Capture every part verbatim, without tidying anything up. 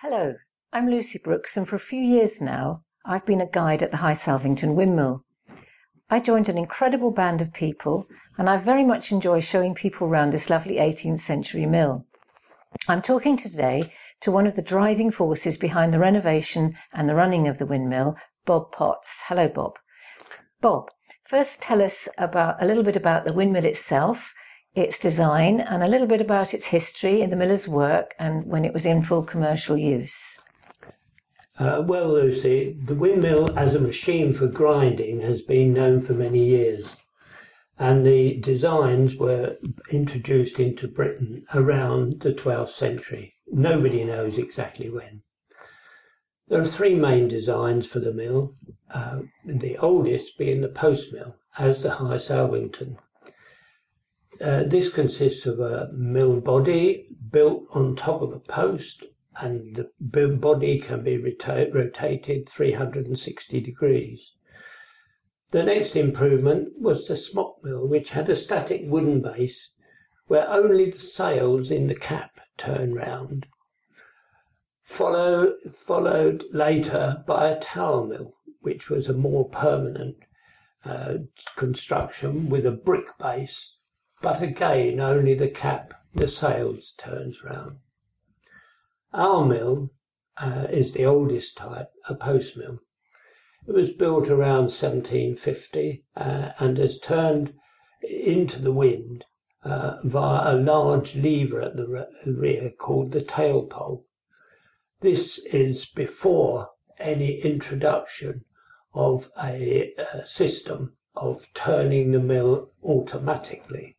Hello, I'm Lucy Brooks, and for a few years now I've been a guide at the High Salvington Windmill. I joined an incredible band of people, and I very much enjoy showing people around this lovely eighteenth century mill. I'm talking today to one of the driving forces behind the renovation and the running of the windmill, Bob Potts. Hello, Bob. Bob, first tell us about a little bit about the windmill itself, its design, and a little bit about its history and the miller's work and when it was in full commercial use. Uh, well, Lucy, the windmill as a machine for grinding has been known for many years, and the designs were introduced into Britain around the twelfth century. Nobody knows exactly when. There are three main designs for the mill, uh, the oldest being the post mill, as the High Salvington. Uh, this consists of a mill body built on top of a post, and the body can be rota- rotated three hundred sixty degrees. The next improvement was the smock mill, which had a static wooden base where only the sails in the cap turn round. Follow, followed later by a tower mill, which was a more permanent uh, construction with a brick base, but again only the cap, the sails, turns round. Our mill uh, is the oldest type, a post mill. It was built around seventeen fifty uh, and has turned into the wind uh, via a large lever at the re- rear called the tail pole. This is before any introduction of a, a system of turning the mill automatically.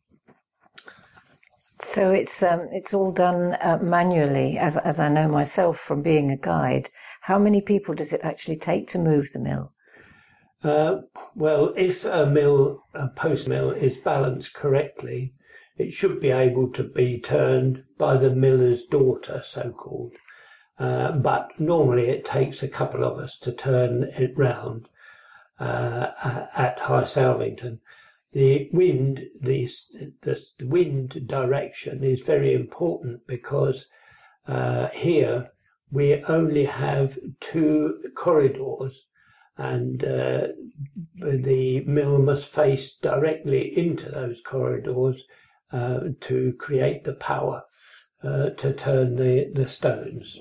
So it's um, it's all done uh, manually, as as I know myself from being a guide. How many people does it actually take to move the mill? Uh, well, if a mill, a post mill, is balanced correctly, it should be able to be turned by the miller's daughter, so-called. Uh, but normally it takes a couple of us to turn it round uh, at High Salvington. The wind, the, the wind direction is very important because uh, here we only have two corridors, and uh, the mill must face directly into those corridors uh, to create the power uh, to turn the, the stones.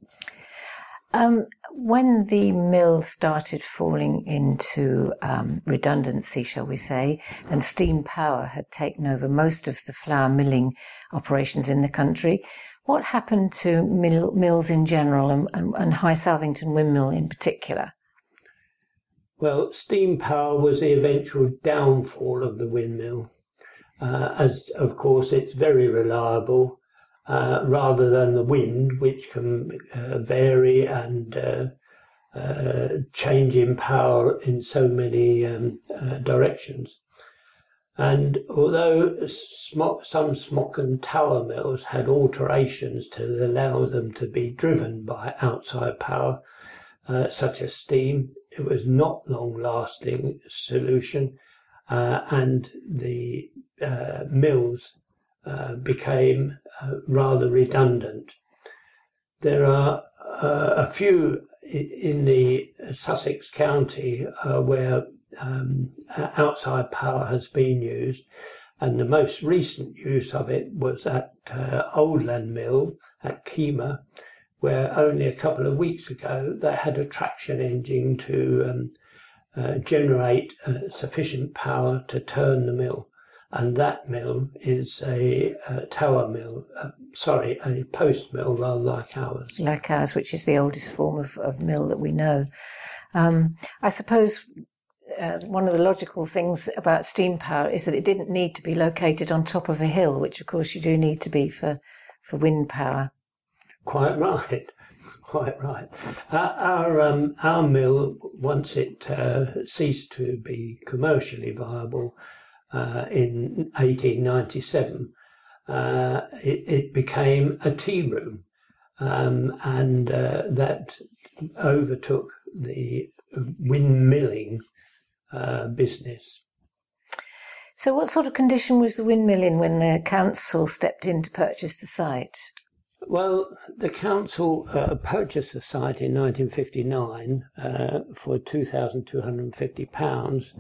Um, when the mill started falling into um, redundancy, shall we say, and steam power had taken over most of the flour milling operations in the country, what happened to mill, mills in general and, and, and High Salvington Windmill in particular? Well, steam power was the eventual downfall of the windmill, uh, as of course it's very reliable. Uh, rather than the wind, which can uh, vary and uh, uh, change in power in so many um, uh, directions. And although smock, some smock and tower mills had alterations to allow them to be driven by outside power, uh, such as steam, it was not long-lasting solution, uh, and the uh, mills Uh, became uh, rather redundant. There are uh, a few in the Sussex County uh, where um, outside power has been used, and the most recent use of it was at uh, Oldland Mill at Kemah, where only a couple of weeks ago they had a traction engine to um, uh, generate uh, sufficient power to turn the mill. And that mill is a, a tower mill, uh, sorry, a post mill rather like ours. Like ours, which is the oldest form of, of mill that we know. Um, I suppose uh, one of the logical things about steam power is that it didn't need to be located on top of a hill, which of course you do need to be for, for wind power. Quite right, quite right. Our, our, um, our mill, once it uh, ceased to be commercially viable, Uh, in eighteen ninety-seven, uh, it, it became a tea room, um, and uh, that overtook the windmilling uh, business. So what sort of condition was the windmill in when the council stepped in to purchase the site? Well, the council uh, purchased the site in nineteen fifty-nine uh, for two thousand two hundred fifty pounds,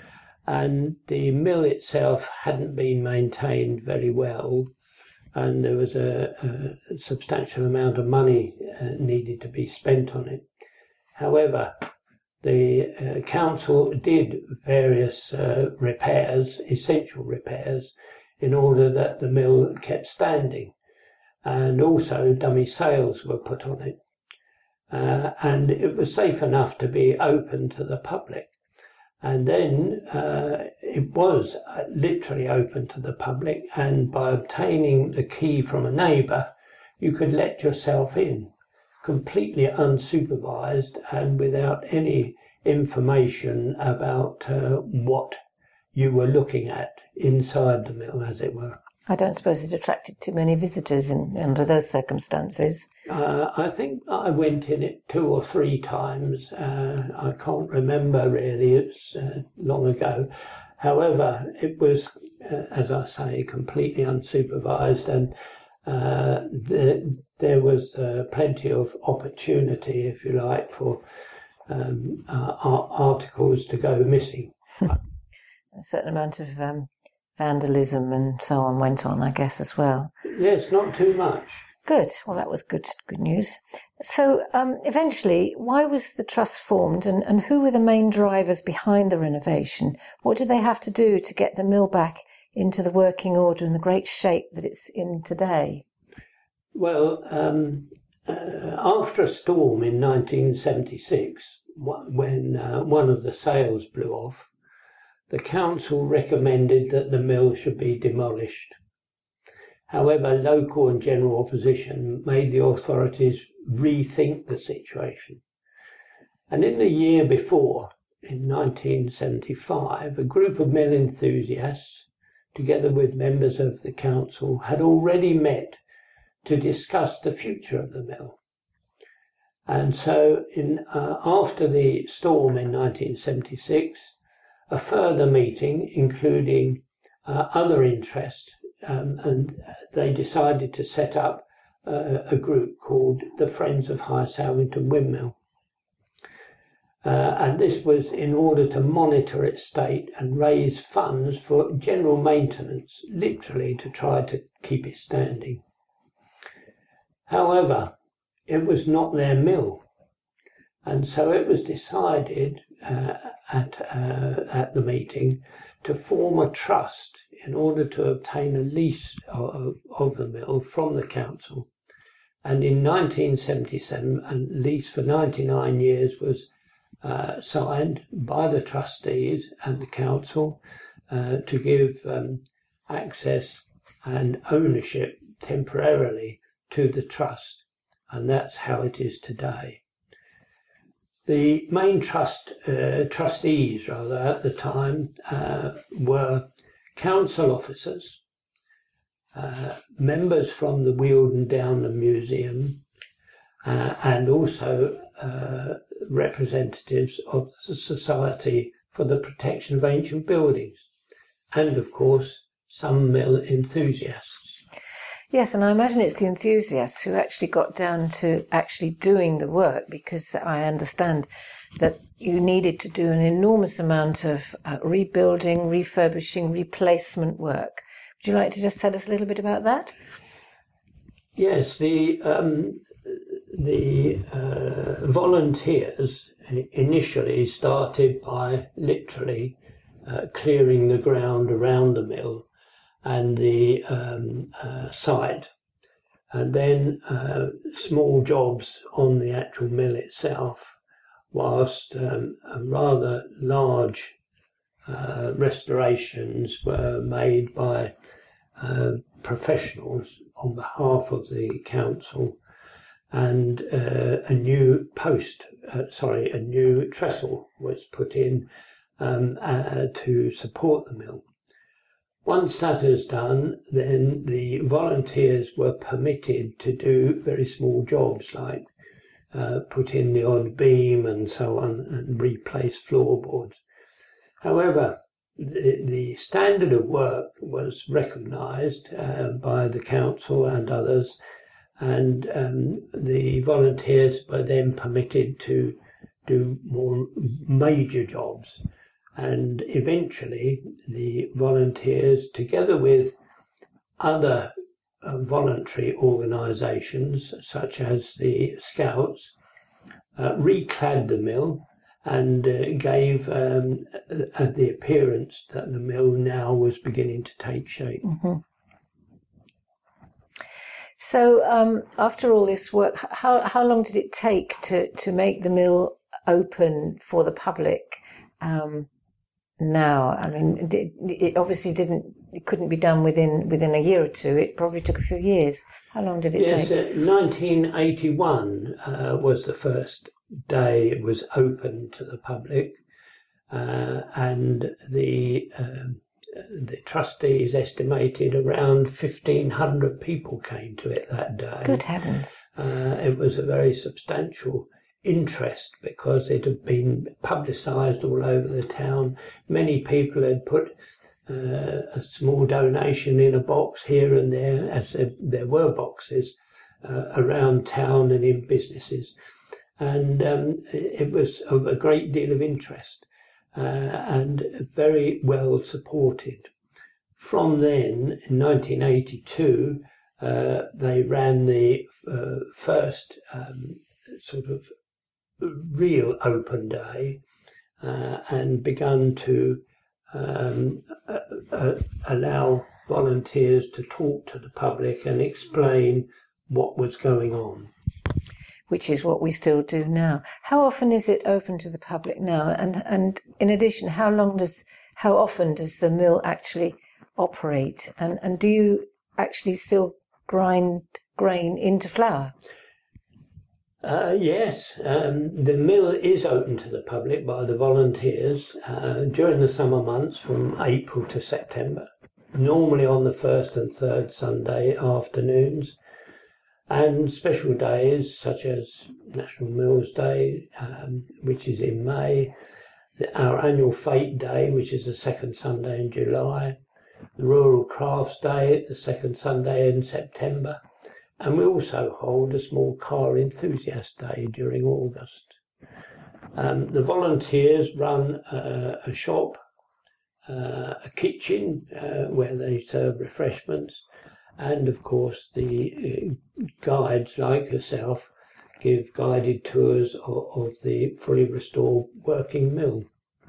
and the mill itself hadn't been maintained very well, and there was a, a substantial amount of money uh, needed to be spent on it. However, the uh, council did various uh, repairs, essential repairs, in order that the mill kept standing. And also dummy sails were put on it. Uh, and it was safe enough to be open to the public. And then uh, it was literally open to the public, and by obtaining the key from a neighbour, you could let yourself in, completely unsupervised and without any information about uh, what you were looking at inside the mill, as it were. I don't suppose it attracted too many visitors in, under those circumstances. Uh, I think I went in it two or three times. Uh, I can't remember really, it's uh, long ago. However, it was, uh, as I say, completely unsupervised, and uh, the, there was uh, plenty of opportunity, if you like, for um, uh, articles to go missing. A certain amount of um, vandalism and so on went on, I guess, as well. Yes, not too much. Good. Well, that was good good news. So um, eventually, why was the trust formed, and, and who were the main drivers behind the renovation? What did they have to do to get the mill back into the working order and the great shape that it's in today? Well, um, uh, after a storm in nineteen seventy-six, when uh, one of the sails blew off, the council recommended that the mill should be demolished. However, local and general opposition made the authorities rethink the situation. And in the year before, in nineteen seventy-five, a group of mill enthusiasts, together with members of the council, had already met to discuss the future of the mill. And so in, uh, after the storm in nineteen seventy-six, a further meeting, including uh, other interests, um, and they decided to set up uh, a group called the Friends of High Salvington Windmill. Uh, and this was in order to monitor its state and raise funds for general maintenance, literally to try to keep it standing. However, it was not their mill, and so it was decided uh, at uh, at the meeting to form a trust in order to obtain a lease of, of the mill from the council. And in nineteen seventy-seven, a lease for ninety-nine years was uh, signed by the trustees and the council uh, to give um, access and ownership temporarily to the trust, and that's how it is today. The main trust uh, trustees, rather, at the time uh, were council officers, uh, members from the Wealden Downland Museum, uh, and also uh, representatives of the Society for the Protection of Ancient Buildings, and of course some mill enthusiasts. Yes, and I imagine it's the enthusiasts who actually got down to actually doing the work, because I understand that you needed to do an enormous amount of uh, rebuilding, refurbishing, replacement work. Would you like to just tell us a little bit about that? Yes, the um, the uh, volunteers initially started by literally uh, clearing the ground around the mill and the um, uh, site, and then uh, small jobs on the actual mill itself, whilst um, a rather large uh, restorations were made by uh, professionals on behalf of the council, and uh, a new post, uh, sorry, a new trestle was put in um, uh, to support the mill. Once that is done, then the volunteers were permitted to do very small jobs like uh, put in the odd beam and so on and replace floorboards. However, the, the standard of work was recognised uh, by the council and others, and um, the volunteers were then permitted to do more major jobs. And eventually the volunteers, together with other uh, voluntary organisations such as the Scouts, uh, reclad the mill and uh, gave um, uh, the appearance that the mill now was beginning to take shape. Mm-hmm. So um, after all this work, how how long did it take to, to make the mill open for the public um, now? I mean, it, it obviously didn't, it couldn't be done within within a year or two. It probably took a few years. How long did it yes, take? Yes, uh, nineteen eighty-one uh, was the first day it was open to the public, uh, and the um, the trustees estimated around fifteen hundred people came to it that day. Good heavens. Uh, it was a very substantial interest because it had been publicised all over the town. Many people had put uh, a small donation in a box here and there, as there, there were boxes uh, around town and in businesses. And um, it was of a great deal of interest. Uh, and very well supported. From then, in nineteen eighty-two, uh, they ran the uh, first um, sort of real open day uh, and begun to um, uh, uh, allow volunteers to talk to the public and explain what was going on. Which is what we still do now. How often is it open to the public now? And and in addition, how long does, how often does the mill actually operate? And and do you actually still grind grain into flour? Uh, yes, um, the mill is open to the public by the volunteers uh, during the summer months from April to September, normally on the first and third Sunday afternoons. And special days such as National Mills Day, um, which is in May, our annual Fete Day, which is the second Sunday in July, the Rural Crafts Day, the second Sunday in September, and we also hold a small car enthusiast day during August. Um, the volunteers run uh, a shop, uh, a kitchen uh, where they serve refreshments, and of course the uh, guides like yourself give guided tours of, of the fully restored working mill.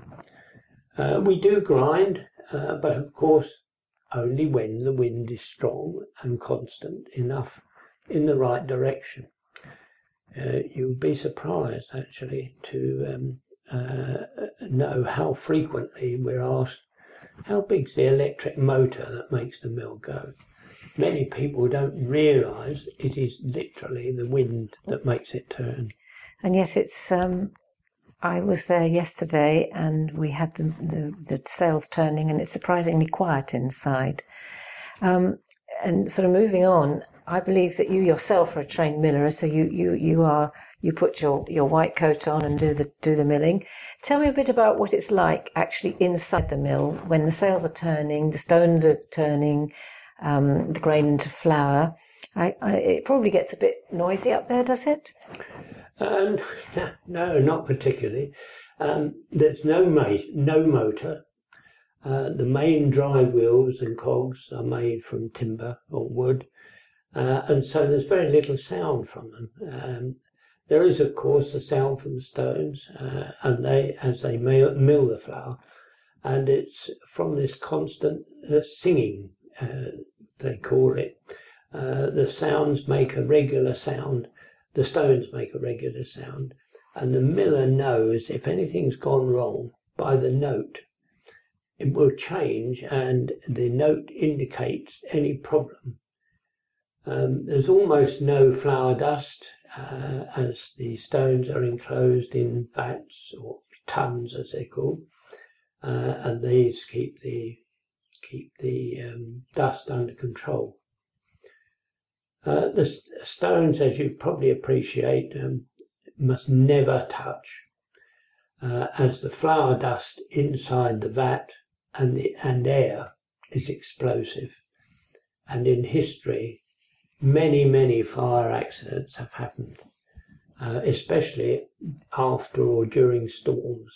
Uh, we do grind, uh, but of course only when the wind is strong and constant enough in the right direction. Uh, you'll be surprised actually to um, uh, know how frequently we're asked, how big's the electric motor that makes the mill go? Many people don't realise it is literally the wind that makes it turn. And yet it's, um, I was there yesterday and we had the, the, the sails turning and it's surprisingly quiet inside. Um, and sort of moving on, I believe that you yourself are a trained miller, so you, you, you are, you put your, your white coat on and do the, do the milling. Tell me a bit about what it's like actually inside the mill when the sails are turning, the stones are turning, Um, the grain into flour. I, I, it probably gets a bit noisy up there, does it? Um, no, not particularly. Um, there's no, ma- no motor. Uh, the main drive wheels and cogs are made from timber or wood, uh, and so there's very little sound from them. Um, there is, of course, the sound from the stones, uh, and they as they mill, mill the flour, and it's from this constant uh, singing. Uh, they call it. Uh, the sounds make a regular sound, the stones make a regular sound, and the miller knows if anything's gone wrong by the note. It will change and the note indicates any problem. Um, there's almost no flour dust uh, as the stones are enclosed in vats or tons as they're called, uh, and these keep the keep the um, dust under control. Uh, the st- stones, as you probably appreciate, um, must never touch, uh, as the flour dust inside the vat and the and air is explosive. And in history, many, many fire accidents have happened, uh, especially after or during storms.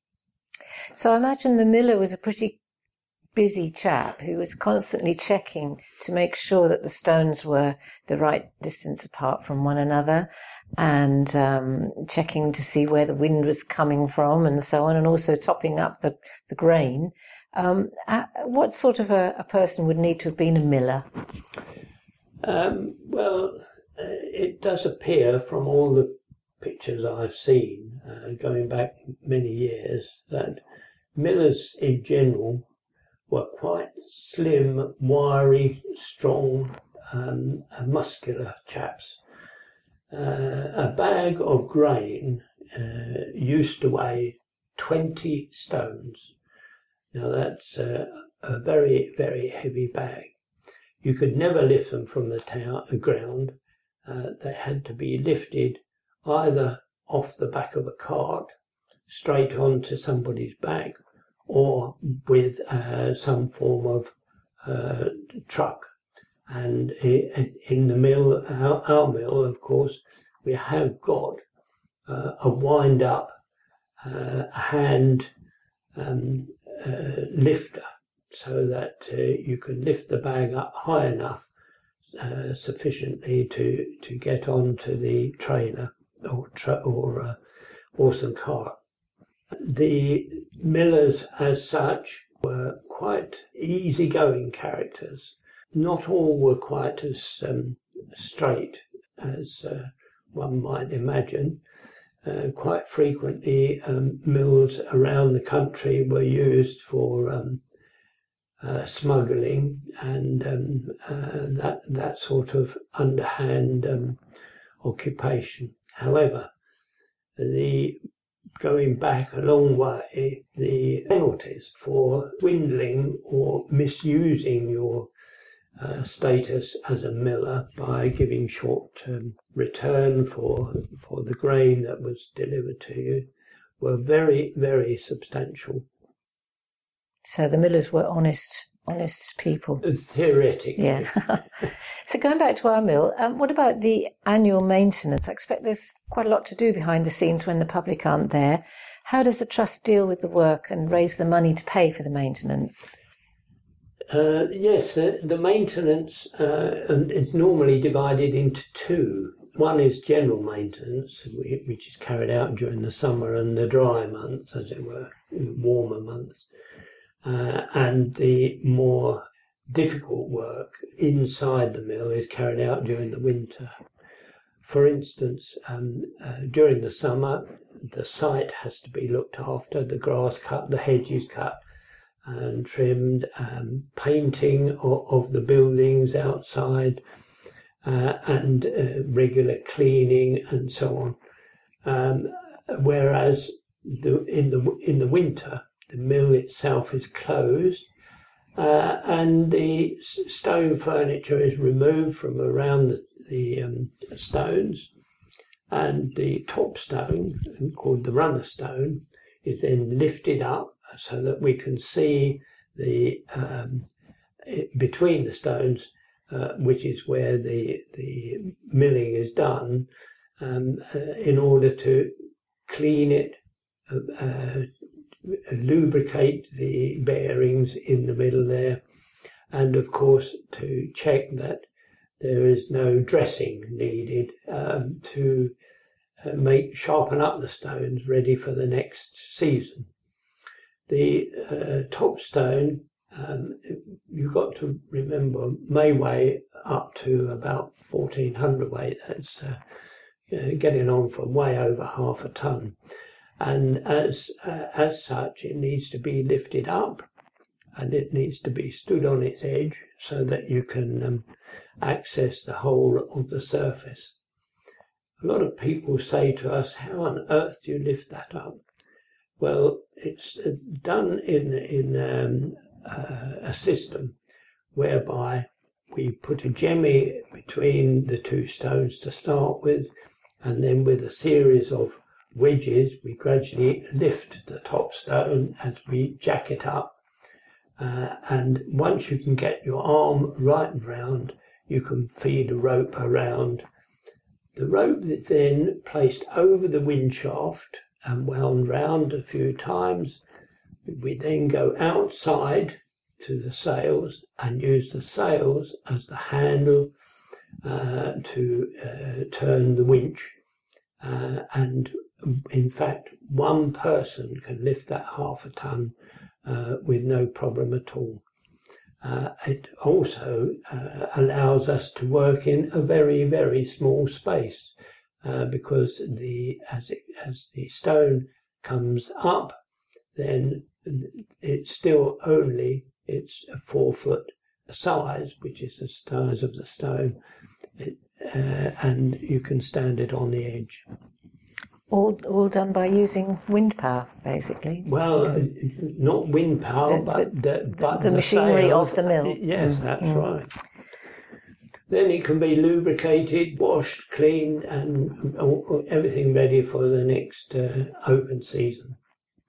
So I imagine the miller was a pretty busy chap who was constantly checking to make sure that the stones were the right distance apart from one another, and um, checking to see where the wind was coming from and so on, and also topping up the, the grain. Um, what sort of a, a person would need to have been a miller? Um, well, uh, it does appear from all the pictures I've seen, uh, going back many years, that millers in general were quite slim, wiry, strong, um, and muscular chaps. Uh, a bag of grain uh, used to weigh twenty stones. Now that's uh, a very, very heavy bag. You could never lift them from the tower, uh, ground. Uh, they had to be lifted either off the back of a cart, straight onto somebody's back, or with uh, some form of uh, truck. And in the mill, our, our mill, of course, we have got uh, a wind-up uh, hand um, uh, lifter, so that uh, you can lift the bag up high enough uh, sufficiently to, to get onto the trailer or tra- or uh, horse and cart. The millers as such were quite easygoing characters. Not all were quite as um, straight as uh, one might imagine. Uh, quite frequently um, mills around the country were used for um, uh, smuggling and um, uh, that, that sort of underhand um, occupation. However, the going back a long way, the penalties for swindling or misusing your uh, status as a miller by giving short-term return for for the grain that was delivered to you were very, very substantial. So the millers were honest, honest people. Theoretically. Yeah. So going back to our mill, um, what about the annual maintenance? I expect there's quite a lot to do behind the scenes when the public aren't there. How does the trust deal with the work and raise the money to pay for the maintenance? Uh, yes, the, the maintenance uh, and it's normally divided into two. One is general maintenance, which is carried out during the summer and the dry months, as it were, warmer months, uh, and the more difficult work inside the mill is carried out during the winter. For instance, um, uh, during the summer, the site has to be looked after, the grass cut, the hedges cut and trimmed, um, painting of, of the buildings outside, uh, and uh, regular cleaning and so on. Um, whereas the, in the in the winter, the mill itself is closed. Uh, and the stone furniture is removed from around the, the um, stones, and the top stone, called the runner stone, is then lifted up so that we can see the um, it, between the stones, uh, which is where the the milling is done, um, uh, in order to clean it, uh, uh, lubricate the bearings in the middle there, and of course to check that there is no dressing needed um, to uh, make sharpen up the stones ready for the next season. The uh, top stone, um, you've got to remember, may weigh up to about fourteen hundred weight. That's uh, uh, getting on for way over half a ton. And as uh, as such, it needs to be lifted up, and it needs to be stood on its edge so that you can um, access the whole of the surface. A lot of people say to us, "How on earth do you lift that up?" Well, it's done in in um, uh, a system whereby we put a jemmy between the two stones to start with, and then with a series of wedges, we gradually lift the top stone as we jack it up. Uh, and once you can get your arm right round, you can feed a rope around. The rope is then placed over the wind shaft and wound round a few times. We then go outside to the sails and use the sails as the handle uh, to uh, turn the winch. Uh, and in fact, one person can lift that half a ton uh, with no problem at all. Uh, it also uh, allows us to work in a very, very small space uh, because the as it, as the stone comes up, then it's still only it's a four foot size, which is the size of the stone, it, uh, and you can stand it on the edge. All, all done by using wind power, basically. Well, uh, not wind power, the, but the, but the, the machinery sails. of the mill. Yes, that's mm. right. Then it can be lubricated, washed, cleaned, and everything ready for the next uh, open season.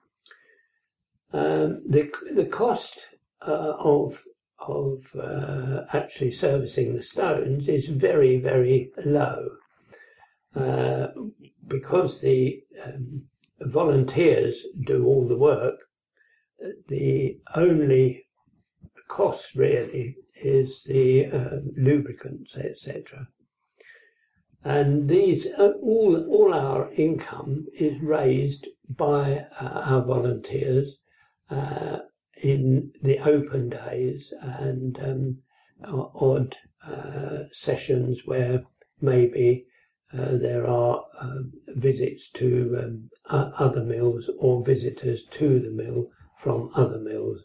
Um, the the cost uh, of of uh, actually servicing the stones is very, very low. Uh, because the um, volunteers do all the work, the only cost really is the um, lubricants, et cetera. And these uh, all all our income is raised by uh, our volunteers uh, in the open days and um, odd uh, sessions where maybe Uh, there are um, visits to um, other mills or visitors to the mill from other mills.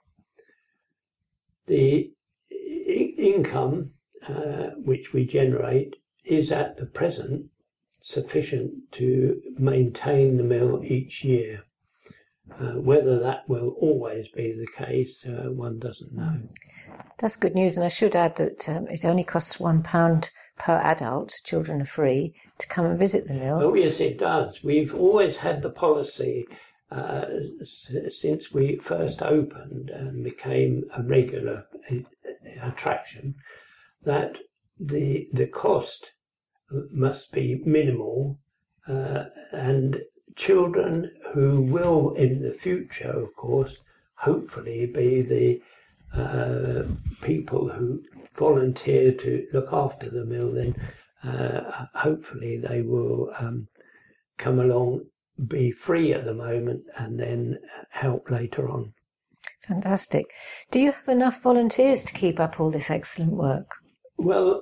The I- income uh, which we generate is at the present sufficient to maintain the mill each year. Uh, whether that will always be the case, uh, one doesn't know. That's good news, and I should add that um, it only costs one pound per adult, children are free, to come and visit the mill. Oh yes, it does. We've always had the policy uh, s- since we first opened and became a regular attraction that the the cost must be minimal uh, and children who will in the future, of course, hopefully be the uh, people who volunteer to look after the mill, then uh, hopefully they will um, come along, be free at the moment, and then help later on. Fantastic. Do you have enough volunteers to keep up all this excellent work? Well,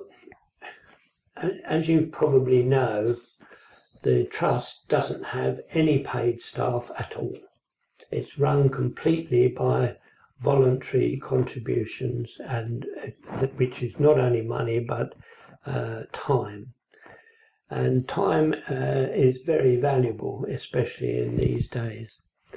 as you probably know, the Trust doesn't have any paid staff at all. It's run completely by voluntary contributions, and uh, which is not only money but uh, time. And time uh, is very valuable, especially in these days.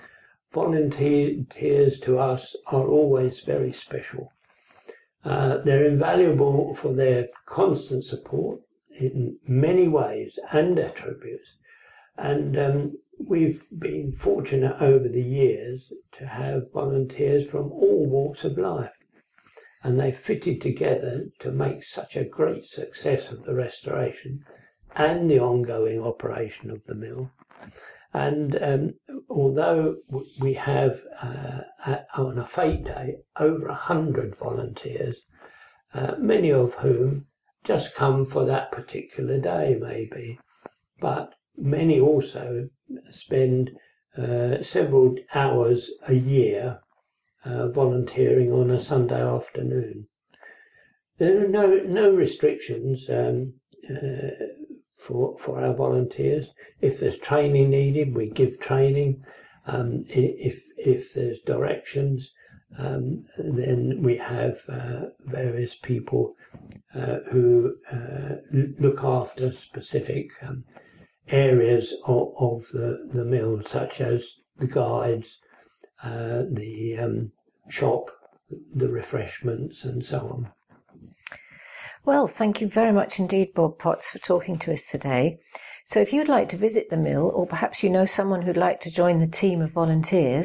Volunteers to us are always very special. Uh, they're invaluable for their constant support in many ways and attributes. And um, we've been fortunate over the years to have volunteers from all walks of life. And they fitted together to make such a great success of the restoration and the ongoing operation of the mill. And um, although we have uh, on a fete day over a hundred volunteers, uh, many of whom just come for that particular day maybe, but many also spend uh, several hours a year uh, volunteering on a Sunday afternoon. There are no no restrictions um, uh, for for our volunteers. If there's training needed, we give training. Um, if if there's directions, um, then we have uh, various people uh, who uh, look after specific um, areas of, of the, the mill, such as the guides, uh, the um, shop, the refreshments, and so on. Well, thank you very much indeed, Bob Potts, for talking to us today. So if you'd like to visit the mill, or perhaps you know someone who'd like to join the team of volunteers,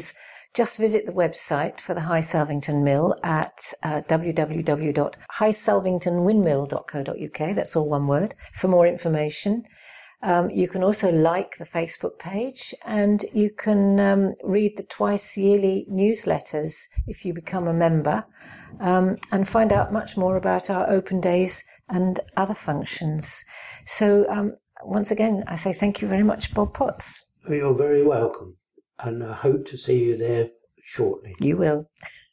just visit the website for the High Salvington Mill at uh, w w w dot high salvington windmill dot co dot u k. That's all one word for more information. Um, you can also like the Facebook page, and you can um, read the twice yearly newsletters if you become a member, um, and find out much more about our open days and other functions. So um, once again, I say thank you very much, Bob Potts. You're very welcome, and I hope to see you there shortly. You will.